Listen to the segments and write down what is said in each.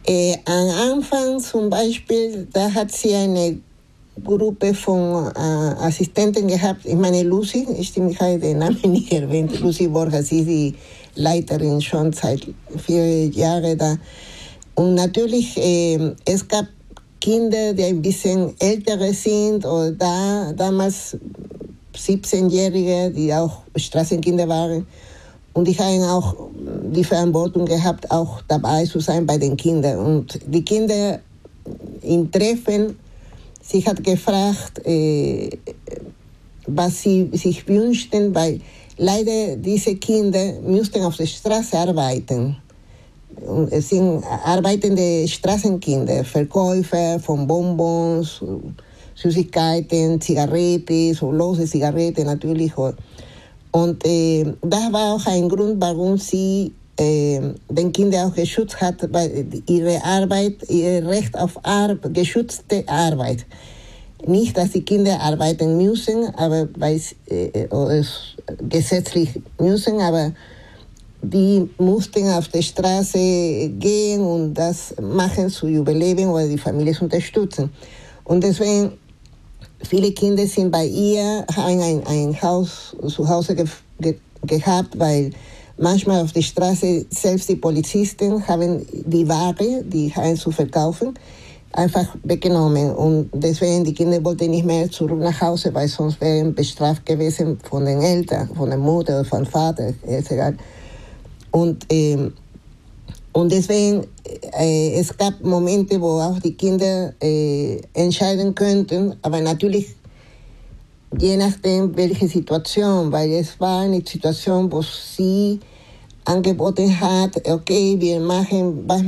Am Anfang zum Beispiel, da hat sie eine Gruppe von Assistenten gehabt. Ich meine, Lucy, ich habe den Namen nicht erwähnt, Lucy Borja, sie ist die Leiterin schon seit 4 Jahren da. Und natürlich, es gab Kinder, die ein bisschen älter sind, oder damals 17-Jährige, die auch Straßenkinder waren. Und ich habe auch die Verantwortung gehabt, auch dabei zu sein bei den Kindern. Und die Kinder im Treffen, sie hat gefragt, was sie sich wünschten, weil leider diese Kinder müssten auf der Straße arbeiten. Und es sind arbeitende Straßenkinder, Verkäufer von Bonbons, Süßigkeiten, Zigaretten, so lose Zigaretten natürlich. Und das war auch ein Grund, warum sie den Kindern auch geschützt hat, weil ihre Arbeit, ihr Recht auf geschützte Arbeit. Nicht, dass die Kinder arbeiten müssen, aber weil es gesetzlich müssen, aber die mussten auf die Straße gehen und das machen zu überleben oder die Familie zu unterstützen. Und deswegen, viele Kinder sind bei ihr, haben ein Haus zu Hause gehabt, weil manchmal auf der Straße selbst die Polizisten haben die Ware, die haben zu verkaufen, einfach weggenommen. Und deswegen, die Kinder wollten nicht mehr zurück nach Hause, weil sonst wären bestraft gewesen von den Eltern, von der Mutter oder vom Vater, ist egal. Und deswegen, es gab Momente, wo auch die Kinder entscheiden könnten, aber natürlich je nachdem, welche Situation, weil es war eine Situation, wo sie angeboten hat, okay, wir machen, was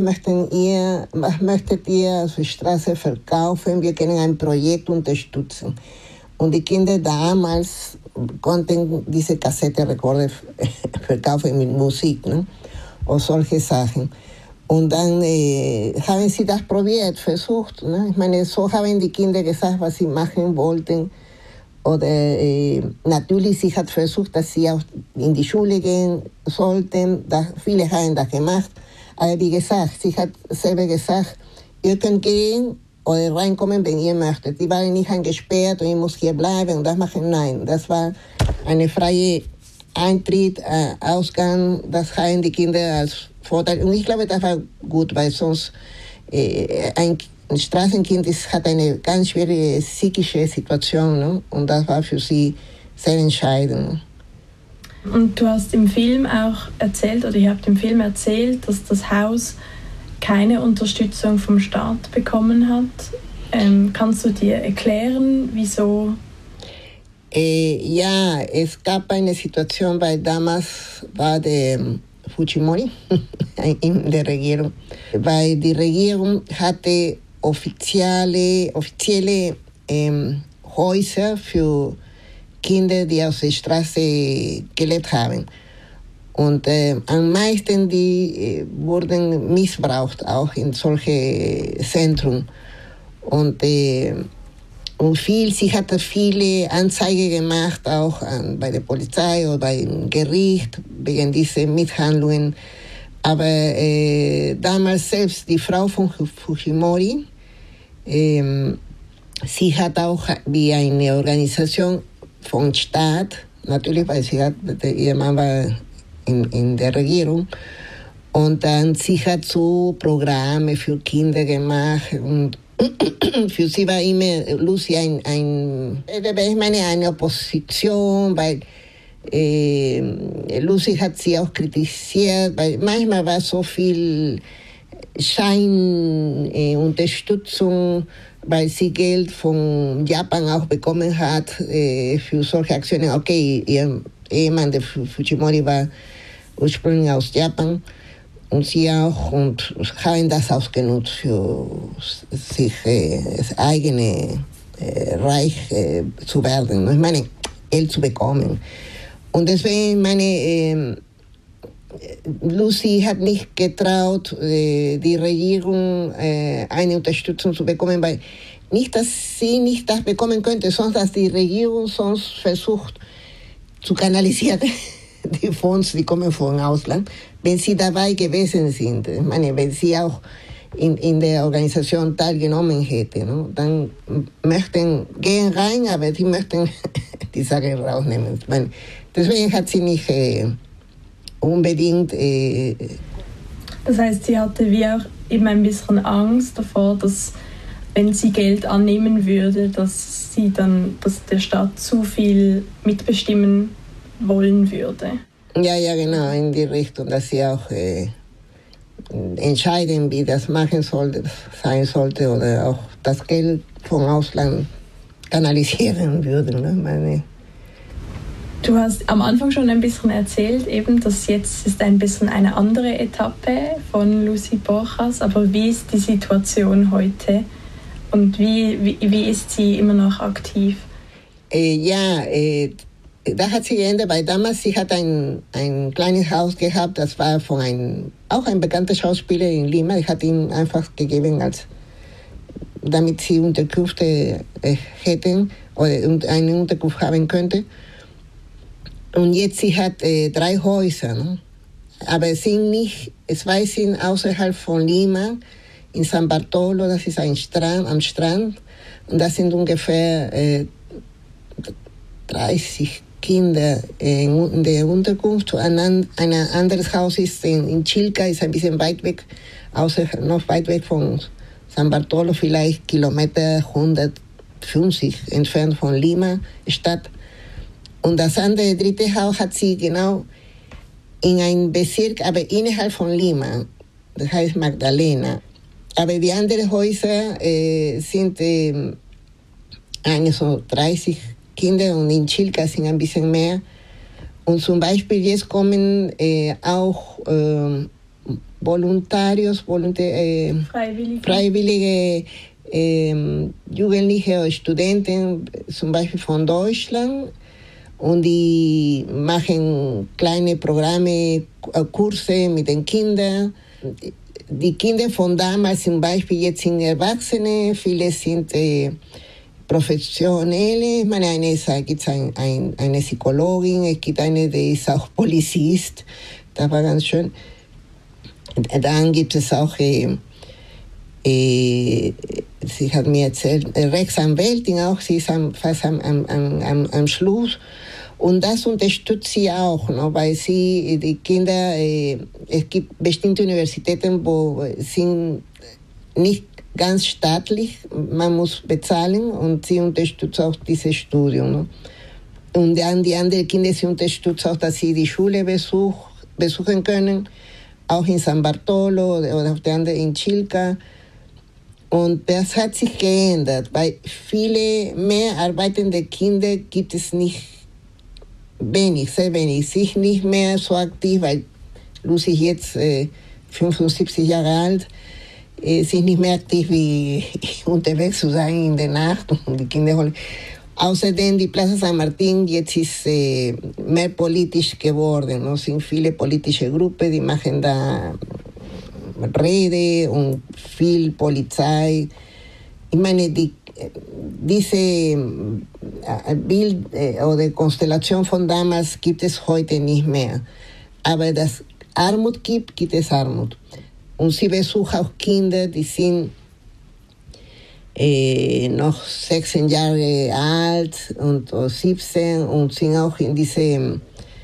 möchtet ihr auf der Straße verkaufen, wir können ein Projekt unterstützen. Und die Kinder damals konnten diese Kassettenrekorder verkaufen mit Musik, ne? Und solche Sachen. Und dann haben sie das probiert, versucht. Ne? Ich meine, so haben die Kinder gesagt, was sie machen wollten. Oder natürlich, sie hat versucht, dass sie auch in die Schule gehen sollten. Viele haben das gemacht. Aber wie gesagt, sie hat selber gesagt, ihr könnt gehen oder reinkommen, wenn ihr möchtet. Die waren nicht eingesperrt und ich muss hier bleiben und das machen. Nein, das war eine freie Eintritt, Ausgang. Das haben die Kinder als Vorteil. Und ich glaube, das war gut, weil sonst ein Straßenkind hat eine ganz schwierige psychische Situation, ne? Und das war für sie sehr entscheidend. Und du hast im Film auch erzählt, oder ihr habt im Film erzählt, dass das Haus keine Unterstützung vom Staat bekommen hat. Kannst du dir erklären, wieso? Ja, es gab eine Situation, weil damals war der Fujimori in der Regierung, weil die Regierung hatte offizielle Häuser für Kinder, die auf der Straße gelebt haben. Und am meisten die wurden missbraucht, auch in solche Zentren. Und sie hatte viele Anzeigen gemacht, auch bei der Polizei oder beim Gericht, wegen dieser Misshandlungen. Aber damals selbst die Frau von Fujimori, sie hat auch wie eine Organisation vom Staat, natürlich, weil ihr Mann war in der Regierung, und dann sie hat so Programme für Kinder gemacht und für sie war immer Lucy eine Opposition, weil Lucy hat sie auch kritisiert, weil manchmal war so viel Scheinunterstützung, weil sie Geld von Japan auch bekommen hat für solche Aktionen. Okay, ihr Ehemann, der Fujimori, war ursprünglich aus Japan und sie auch, und haben das ausgenutzt für sich das eigene Reich zu werden. Ich meine, Geld zu bekommen. Und deswegen Lucy hat nicht getraut, die Regierung eine Unterstützung zu bekommen, weil nicht, dass sie nicht das bekommen könnte, sondern dass die Regierung sonst versucht zu kanalisieren, die Fonds, die kommen vom Ausland, wenn sie dabei gewesen sind. Ich meine, wenn sie auch in der Organisation teilgenommen hätte. Ne? Dann gehen rein, aber die möchten die Sache rausnehmen. Ich meine, deswegen hat sie nicht unbedingt... Das heißt, sie hatte wie auch eben ein bisschen Angst davor, dass wenn sie Geld annehmen würde, dass der Staat zu viel mitbestimmen wollen würde. Ja, genau, in die Richtung, dass sie auch entscheiden, wie das sein sollte oder auch das Geld vom Ausland kanalisieren würden. Ne? Du hast am Anfang schon ein bisschen erzählt, eben, dass jetzt ist ein bisschen eine andere Etappe von Lucy Borjas, aber wie ist die Situation heute und wie ist sie immer noch aktiv? Da hat sie geändert, weil damals sie hat ein kleines Haus gehabt, das war von auch ein bekannter Schauspieler in Lima. Ich hatte ihm einfach gegeben, damit sie Unterkünfte hätten oder eine Unterkunft haben könnte. Und jetzt sie hat 3 Häuser, ne? Aber es zwei sind außerhalb von Lima, in San Bartolo, das ist am Strand, und das sind ungefähr 30 Kinder in der Unterkunft. Ein anderes Haus ist in Chilca, ist ein bisschen weit weg, noch weit weg von San Bartolo, vielleicht Kilometer 150 entfernt von Lima Stadt. Und das dritte Haus hat sie genau in einem Bezirk, aber innerhalb von Lima, das heißt Magdalena. Aber die anderen Häuser sind eigentlich so 30 Kinder und in Chilca sind ein bisschen mehr. Und zum Beispiel jetzt kommen auch freiwillige Jugendliche oder Studenten, zum Beispiel von Deutschland. Und die machen kleine Programme, Kurse mit den Kindern. Die Kinder von damals zum Beispiel jetzt sind Erwachsene, viele sind Professionelle. Ich meine, gibt eine Psychologin, es gibt eine, die ist auch Polizist. Das war ganz schön. Dann gibt es auch, sie hat mir erzählt, Rechtsanwältin auch, sie ist fast am Schluss. Und das unterstützt sie auch, ne, weil die Kinder, es gibt bestimmte Universitäten, wo sind nicht ganz staatlich, man muss bezahlen und sie unterstützt auch dieses Studium. Ne. Und dann die anderen Kinder, sie unterstützt auch, dass sie die Schule besuchen können, auch in San Bartolo oder auf der anderen in Chilca. Und das hat sich geändert, weil viele mehr arbeitende Kinder gibt es nicht. Sehr wenig. Sie ist nicht mehr so aktiv, weil Lucy jetzt 75 Jahre alt, sie ist nicht mehr aktiv wie unterwegs zu sein in der Nacht und die Kinder holen. Außerdem die Plaza San Martín jetzt ist mehr politisch geworden. Es sind viele politische Gruppen, die machen da Rede und viel Polizei. Ich meine, diese Bild oder Konstellation von damals gibt es heute nicht mehr. Aber dass Armut gibt es Armut. Und sie besucht auch Kinder, die sind noch 16 Jahre alt und 17 und sind auch in diesem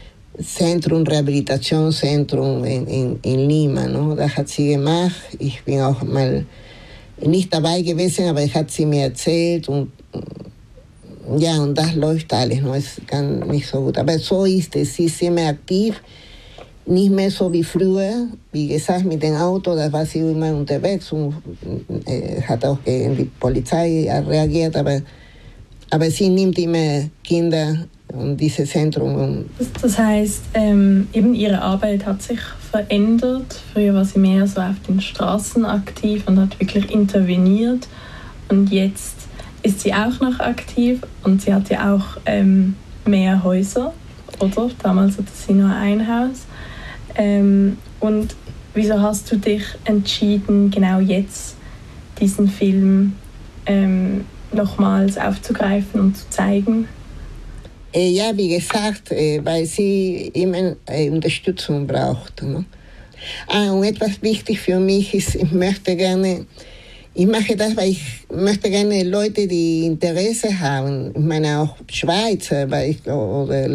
Rehabilitationszentrum in Lima. No? Das hat sie gemacht. Ich bin auch mal nicht dabei gewesen, aber ich hat sie mir erzählt und ja, und das läuft alles, no? Es kann nicht so gut. Aber so ist es, sie ist immer aktiv, nicht mehr so wie früher, wie gesagt, mit dem Auto, da war sie immer unterwegs und hat auch gegen die Polizei reagiert, aber sie nimmt immer Kinder und dieses Zentrum. Das heißt, eben ihre Arbeit hat sich verändert. Früher war sie mehr so auf den Straßen aktiv und hat wirklich interveniert. Und jetzt ist sie auch noch aktiv und sie hat ja auch mehr Häuser, oder? Damals hatte sie nur ein Haus. Und wieso hast du dich entschieden, genau jetzt diesen Film nochmals aufzugreifen und zu zeigen? Ja, wie gesagt, weil sie immer Unterstützung braucht. Ne? Und etwas wichtig für mich ist, ich mache das, weil ich möchte gerne Leute, die Interesse haben, ich meine auch Schweizer, oder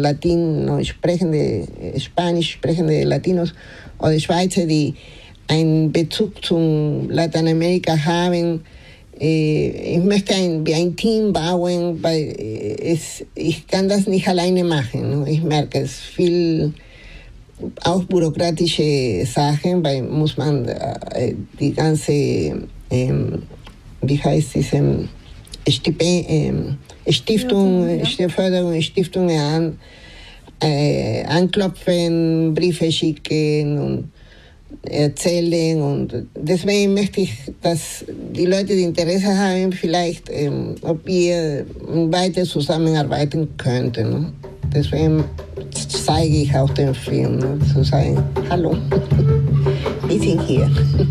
Spanisch sprechende Latinos oder Schweizer, die einen Bezug zum Lateinamerika haben. Ich möchte ein Team bauen, weil ich kann das nicht alleine machen. Ich merke, es viel auch bürokratische Sachen, weil muss man die ganze wie heißt diese Stiftungen anklopfen, Briefe schicken und erzählen. Und deswegen möchte ich, dass die Leute, die Interesse haben, vielleicht, ob wir weiter zusammenarbeiten könnten. Ne? Deswegen zeige ich auch den Film, ne? Zu sagen, hallo, wir sind hier.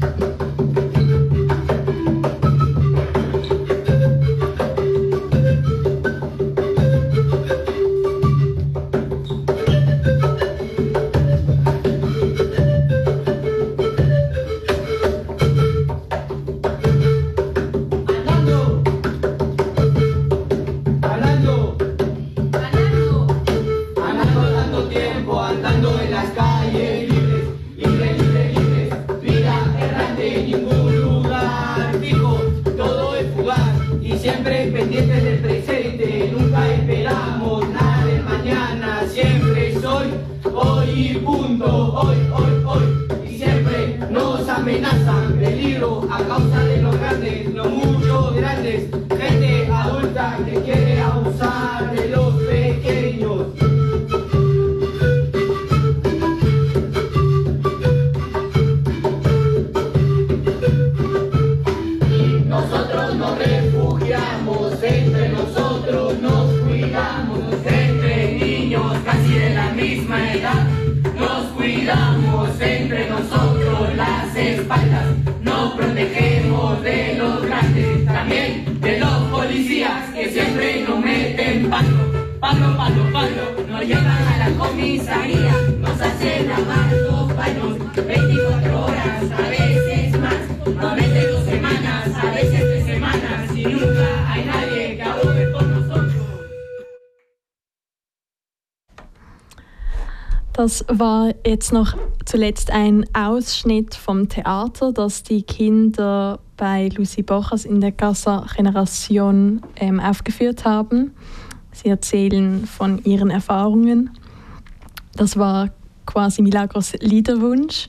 Das war jetzt noch zuletzt ein Ausschnitt vom Theater, das die Kinder bei Lucy Borjas in der Casa Generación aufgeführt haben. Sie erzählen von ihren Erfahrungen. Das war quasi Milagros Liederwunsch.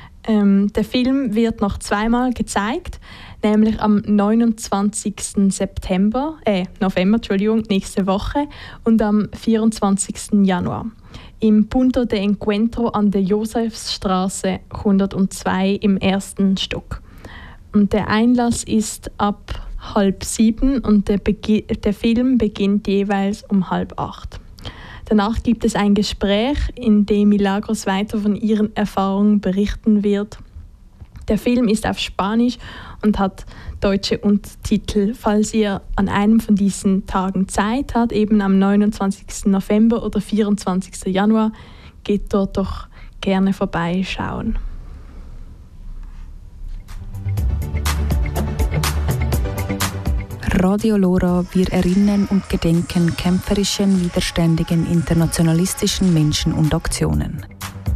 Der Film wird noch zweimal gezeigt, nämlich am 29. November, nächste Woche, und am 24. Januar. Im Punto de Encuentro an der Josefsstraße 102 im ersten Stock. Und der Einlass ist ab 6:30 und der Film beginnt jeweils um 7:30. Danach gibt es ein Gespräch, in dem Milagros weiter von ihren Erfahrungen berichten wird. Der Film ist auf Spanisch und hat deutsche Untertitel. Falls ihr an einem von diesen Tagen Zeit habt, eben am 29. November oder 24. Januar, geht dort doch gerne vorbeischauen. Radio Lora, wir erinnern und gedenken kämpferischen, widerständigen, internationalistischen Menschen und Aktionen.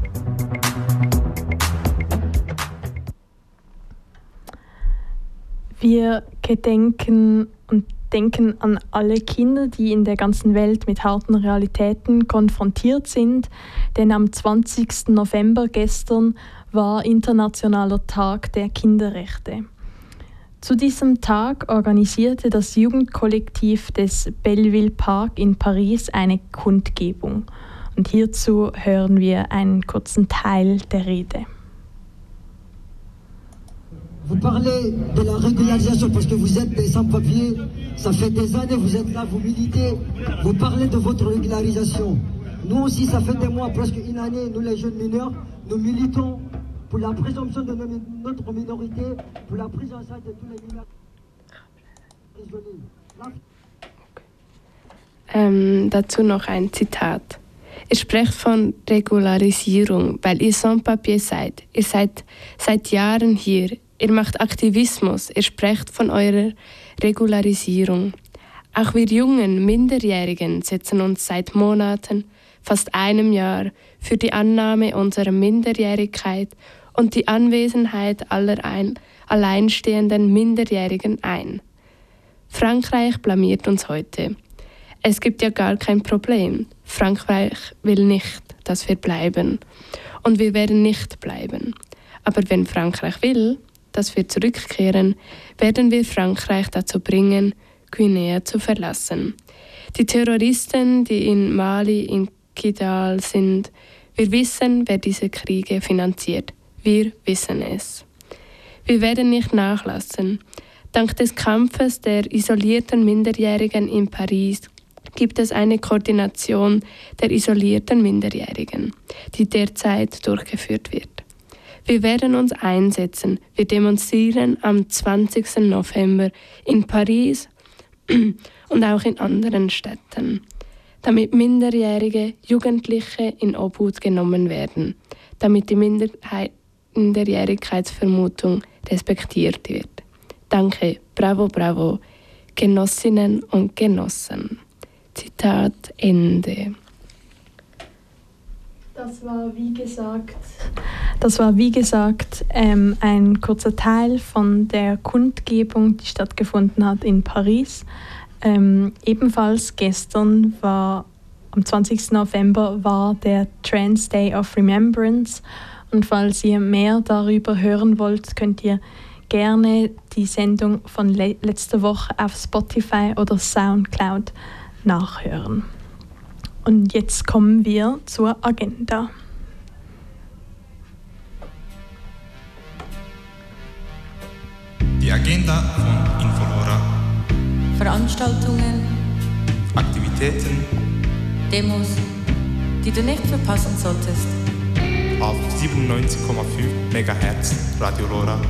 Wir gedenken und denken an alle Kinder, die in der ganzen Welt mit harten Realitäten konfrontiert sind, denn am 20. November gestern war Internationaler Tag der Kinderrechte. Zu diesem Tag organisierte das Jugendkollektiv des Belleville Park in Paris eine Kundgebung. Und hierzu hören wir einen kurzen Teil der Rede. Vous parlez de la régularisation parce que vous êtes des sans-papiers, ça fait des années vous êtes là, vous militez, vous parlez de votre régularisation. Nous aussi, ça fait des mois, presque une année, nous les jeunes mineurs, nous militons pour la présomption de notre minorité, pour la prise en charge de tous les mineurs prisonniers. Dazu noch ein Zitat. Ihr sprecht von Regularisierung, weil ihr Sans-Papier seid. Ihr seid seit Jahren hier. Ihr macht Aktivismus. Ihr sprecht von eurer Regularisierung. Auch wir jungen Minderjährigen setzen uns seit Monaten, fast einem Jahr, für die Annahme unserer Minderjährigkeit und die Anwesenheit aller alleinstehenden Minderjährigen ein. Frankreich blamiert uns heute. Es gibt ja gar kein Problem. Frankreich will nicht, dass wir bleiben. Und wir werden nicht bleiben. Aber wenn Frankreich will, dass wir zurückkehren, werden wir Frankreich dazu bringen, Guinea zu verlassen. Die Terroristen, die in Mali, in Kidal sind, wir wissen, wer diese Kriege finanziert. Wir wissen es. Wir werden nicht nachlassen. Dank des Kampfes der isolierten Minderjährigen in Paris gibt es eine Koordination der isolierten Minderjährigen, die derzeit durchgeführt wird. Wir werden uns einsetzen. Wir demonstrieren am 20. November in Paris und auch in anderen Städten, damit minderjährige Jugendliche in Obhut genommen werden, damit die Minderjährigkeitsvermutung respektiert wird. Danke, bravo, bravo, Genossinnen und Genossen. Zitat Ende. Das war wie gesagt ein kurzer Teil von der Kundgebung, die stattgefunden hat in Paris. Ebenfalls gestern am 20. November war der Trans Day of Remembrance. Und falls ihr mehr darüber hören wollt, könnt ihr gerne die Sendung von letzter Woche auf Spotify oder Soundcloud nachhören. Und jetzt kommen wir zur Agenda. Die Agenda von Infolora. Veranstaltungen, Aktivitäten, Demos, die du nicht verpassen solltest. Auf 97,5 MHz Radio Lora.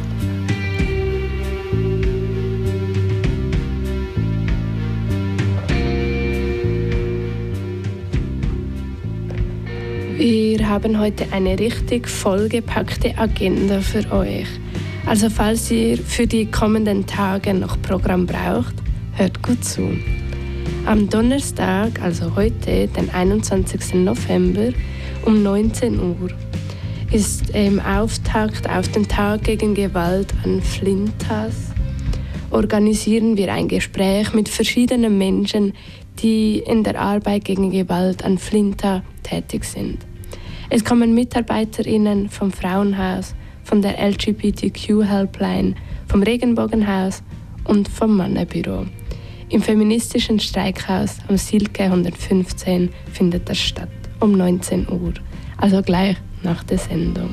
Wir haben heute eine richtig vollgepackte Agenda für euch. Also falls ihr für die kommenden Tage noch Programm braucht, hört gut zu. Am Donnerstag, also heute, den 21. November, um 19 Uhr, ist im Auftakt auf den Tag gegen Gewalt an Flintas, organisieren wir ein Gespräch mit verschiedenen Menschen, die in der Arbeit gegen Gewalt an Flinta tätig sind. Es kommen MitarbeiterInnen vom Frauenhaus, von der LGBTQ-Helpline, vom Regenbogenhaus und vom Mannenbüro. Im feministischen Streikhaus am Silke 115 findet das statt, um 19 Uhr, also gleich nach der Sendung.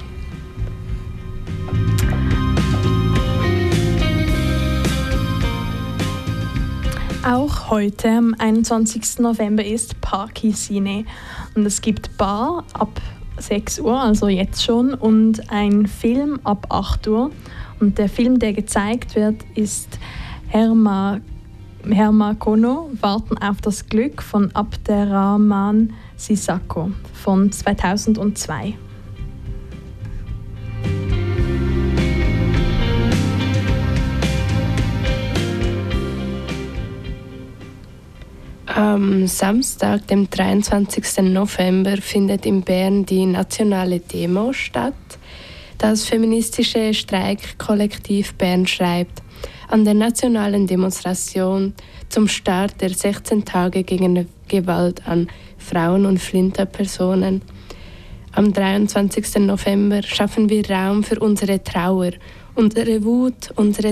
Auch heute, am 21. November, ist Parkisine. Und es gibt Bar ab 6 Uhr, also jetzt schon, und ein Film ab 8 Uhr. Und der Film, der gezeigt wird, ist Herma Kono, Warten auf das Glück von Abderrahman Sissako von 2002. Am Samstag, dem 23. November, findet in Bern die nationale Demo statt. Das feministische Streikkollektiv Bern schreibt: An der nationalen Demonstration zum Start der 16 Tage gegen Gewalt an Frauen und Flinterpersonen am 23. November schaffen wir Raum für unsere Trauer, unsere Wut, unsere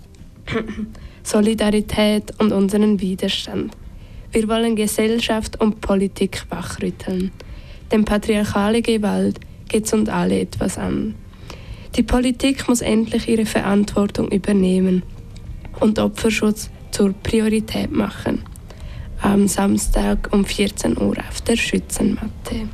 Solidarität und unseren Widerstand. Wir wollen Gesellschaft und Politik wachrütteln. Denn patriarchale Gewalt geht uns alle etwas an. Die Politik muss endlich ihre Verantwortung übernehmen und Opferschutz zur Priorität machen. Am Samstag um 14 Uhr auf der Schützenmatte.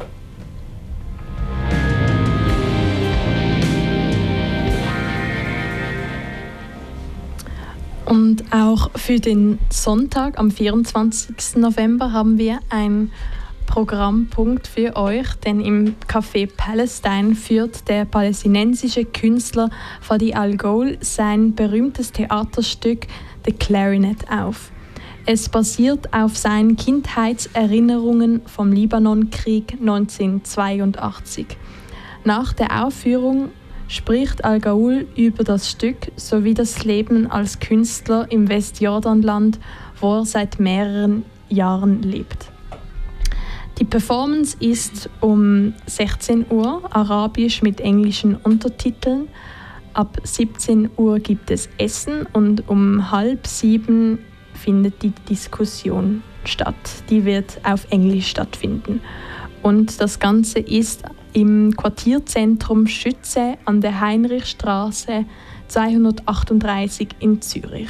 Und auch für den Sonntag, am 24. November, haben wir ein Programmpunkt für euch, denn im Café Palestine führt der palästinensische Künstler Fadi Al-Ghoul sein berühmtes Theaterstück The Clarinet auf. Es basiert auf seinen Kindheitserinnerungen vom Libanonkrieg 1982. Nach der Aufführung spricht Al-Ghoul über das Stück sowie das Leben als Künstler im Westjordanland, wo er seit mehreren Jahren lebt. Die Performance ist um 16 Uhr, arabisch mit englischen Untertiteln. Ab 17 Uhr gibt es Essen und um 6:30 findet die Diskussion statt. Die wird auf Englisch stattfinden. Und das Ganze ist im Quartierzentrum Schütze an der Heinrichstraße 238 in Zürich.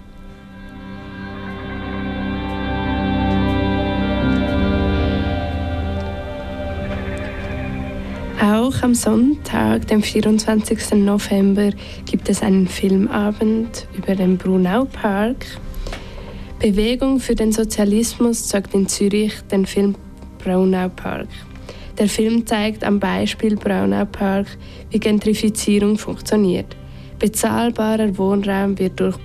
Auch am Sonntag, dem 24. November, gibt es einen Filmabend über den Braunau-Park. Bewegung für den Sozialismus zeigt in Zürich den Film Braunau-Park. Der Film zeigt am Beispiel Braunau-Park, wie Gentrifizierung funktioniert. Bezahlbarer Wohnraum wird durch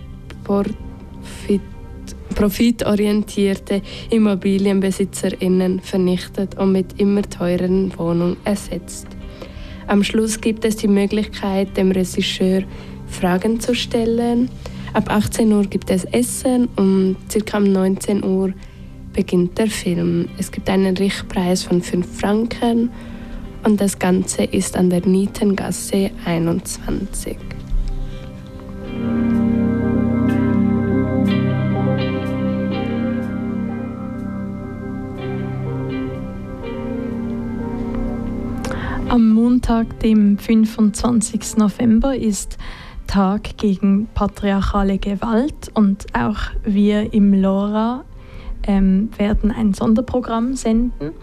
profitorientierte ImmobilienbesitzerInnen vernichtet und mit immer teureren Wohnungen ersetzt. Am Schluss gibt es die Möglichkeit, dem Regisseur Fragen zu stellen. Ab 18 Uhr gibt es Essen und ca. um 19 Uhr beginnt der Film. Es gibt einen Richtpreis von 5 Franken und das Ganze ist an der Nietengasse 21. Am Montag, dem 25. November, ist Tag gegen patriarchale Gewalt und auch wir im LoRa werden ein Sonderprogramm senden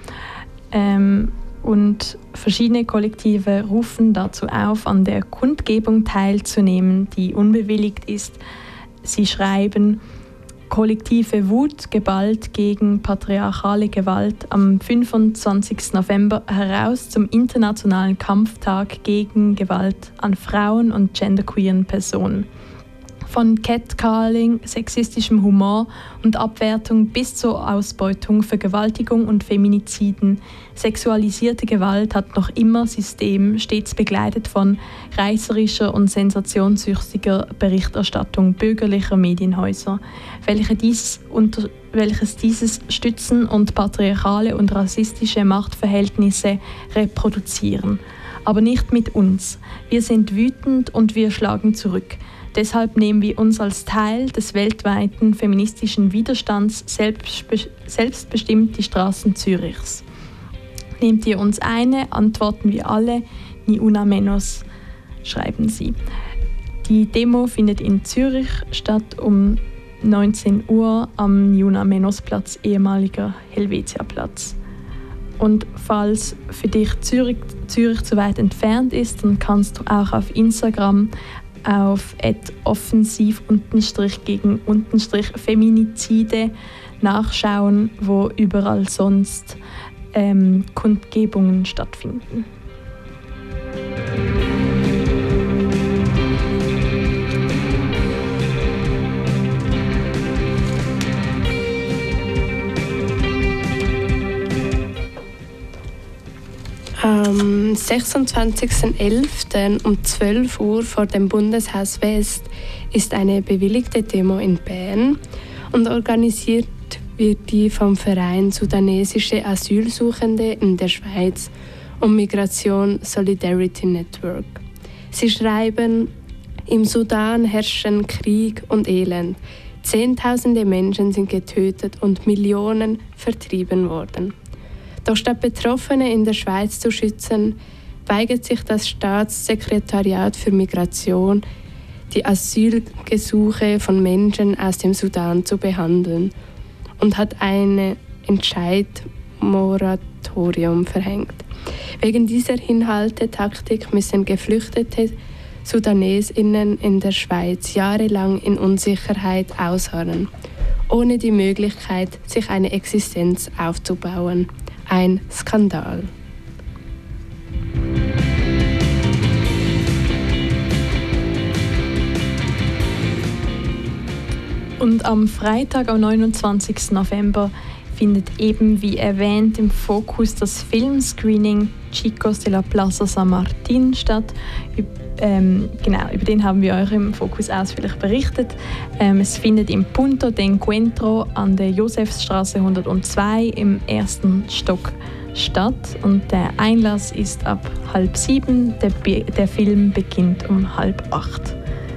und verschiedene Kollektive rufen dazu auf, an der Kundgebung teilzunehmen, die unbewilligt ist. Sie schreiben: Kollektive Wut, Gewalt gegen patriarchale Gewalt am 25. November heraus zum Internationalen Kampftag gegen Gewalt an Frauen und genderqueeren Personen. Von Catcalling, sexistischem Humor und Abwertung bis zur Ausbeutung, Vergewaltigung und Feminiziden. Sexualisierte Gewalt hat noch immer System, stets begleitet von reißerischer und sensationssüchtiger Berichterstattung bürgerlicher Medienhäuser, welches dieses stützen und patriarchale und rassistische Machtverhältnisse reproduzieren. Aber nicht mit uns. Wir sind wütend und wir schlagen zurück. Deshalb nehmen wir uns als Teil des weltweiten feministischen Widerstands selbstbestimmt die Straßen Zürichs. Nehmt ihr uns eine, antworten wir alle, ni una menos, schreiben sie. Die Demo findet in Zürich statt um 19 Uhr am Ni una menos Platz, ehemaliger Helvetia-Platz. Und falls für dich Zürich zu weit entfernt ist, dann kannst du auch auf Instagram auf @offensiv_gegen_Feminizide nachschauen, wo überall sonst Kundgebungen stattfinden. Am 26.11. um 12 Uhr vor dem Bundeshaus West ist eine bewilligte Demo in Bern und organisiert wird die vom Verein Sudanesische Asylsuchende in der Schweiz und Migration Solidarity Network. Sie schreiben: Im Sudan herrschen Krieg und Elend. Zehntausende Menschen sind getötet und Millionen vertrieben worden. Doch statt Betroffene in der Schweiz zu schützen, weigert sich das Staatssekretariat für Migration, die Asylgesuche von Menschen aus dem Sudan zu behandeln und hat ein Entscheidmoratorium verhängt. Wegen dieser Hinhaltetaktik müssen geflüchtete SudanesInnen in der Schweiz jahrelang in Unsicherheit ausharren, ohne die Möglichkeit, sich eine Existenz aufzubauen. ein Skandal. Und am Freitag, am 29. November, findet eben wie erwähnt im Fokus das Filmscreening Chicos de la Plaza San Martín statt. Genau, über den haben wir euch im Fokus ausführlich berichtet. Es findet im Punto de Encuentro an der Josefsstraße 102 im 1. Stock statt und der Einlass ist ab 6:30. Der Film beginnt um 7:30.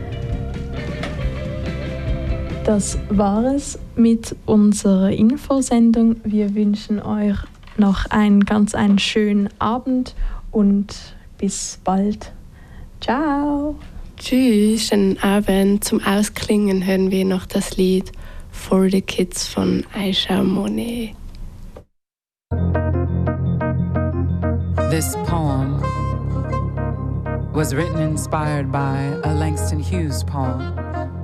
Das war es mit unserer Infosendung. Wir wünschen euch noch einen schönen Abend und bis bald. Ciao! Tschüss, schönen Abend. Zum Ausklingen hören wir noch das Lied For the Kids von Aisha Monet. This poem was written inspired by a Langston Hughes poem.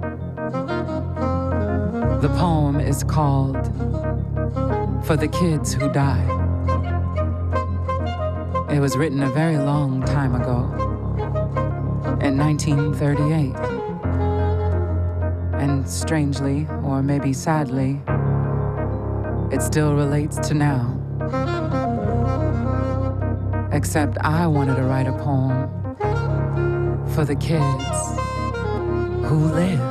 The poem is called For the Kids Who Die. It was written a very long time ago, in 1938. And strangely, or maybe sadly, it still relates to now. Except I wanted to write a poem for the kids who live.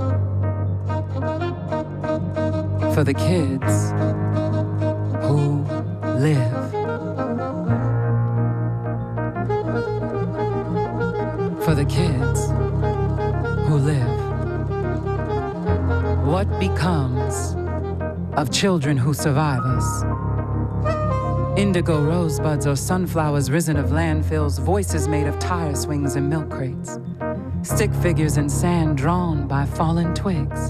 For the kids who live. For the kids who live. What becomes of children who survive us? Indigo rosebuds or sunflowers risen of landfills, voices made of tire swings and milk crates, stick figures in sand drawn by fallen twigs.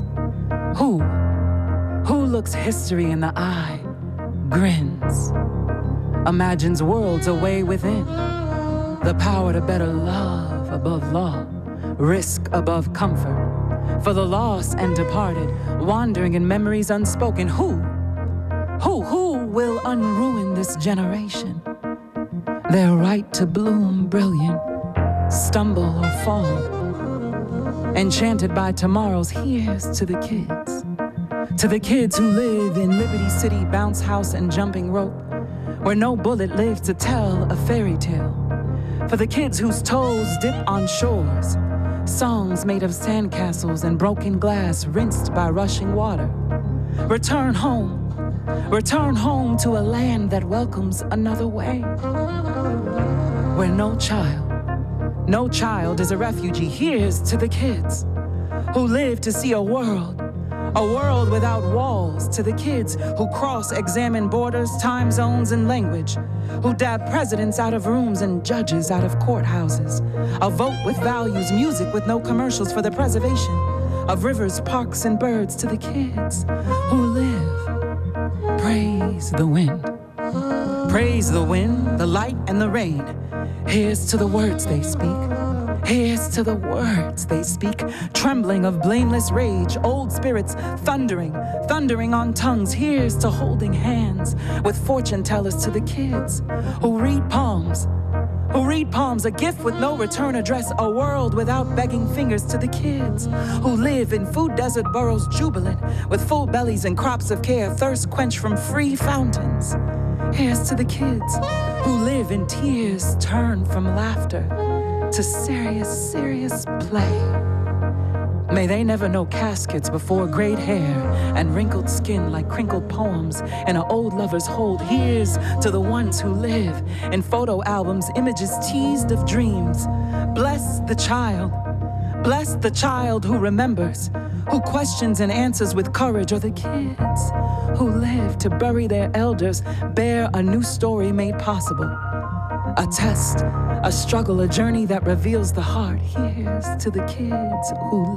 Who looks history in the eye, grins, imagines worlds away within, the power to better love above law, risk above comfort, for the lost and departed, wandering in memories unspoken. Who will unruin this generation? Their right to bloom brilliant, stumble or fall. Enchanted by tomorrow's, here's to the kids. To the kids who live in Liberty City, bounce house and jumping rope, where no bullet lives to tell a fairy tale. For the kids whose toes dip on shores, songs made of sandcastles and broken glass rinsed by rushing water. Return home to a land that welcomes another way, where no child is a refugee. Here's to the kids who live to see a world without walls. To the kids who cross-examine borders, time zones, and language, who dab presidents out of rooms and judges out of courthouses. A vote with values, music with no commercials, for the preservation of rivers, parks, and birds. To the kids who live, praise the wind. Praise the wind, the light, and the rain. Here's to the words they speak. Here's to the words they speak, trembling of blameless rage, old spirits thundering on tongues. Here's to holding hands with fortune tellers. To the kids who read palms, a gift with no return address, a world without begging fingers. To the kids who live in food desert boroughs, jubilant with full bellies and crops of care, thirst quenched from free fountains. Here's to the kids who live in tears turned from laughter to serious play. May they never know caskets before grayed hair and wrinkled skin like crinkled poems in an old lover's hold. Here's to the ones who live in photo albums, images teased of dreams. Bless the child who remembers, who questions and answers with courage. Or the kids who live to bury their elders, bear a new story made possible. A test, a struggle, a journey that reveals the heart. Here's to the kids who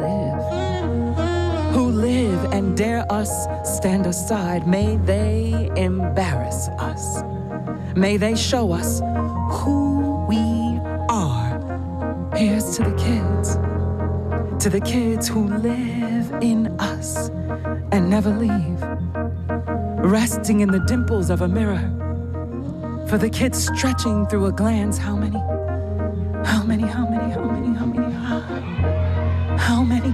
live and dare us stand aside. May they embarrass us. May they show us who we are. Here's to the kids who live in us and never leave, resting in the dimples of a mirror, For the kids stretching through a glance, how many? How many?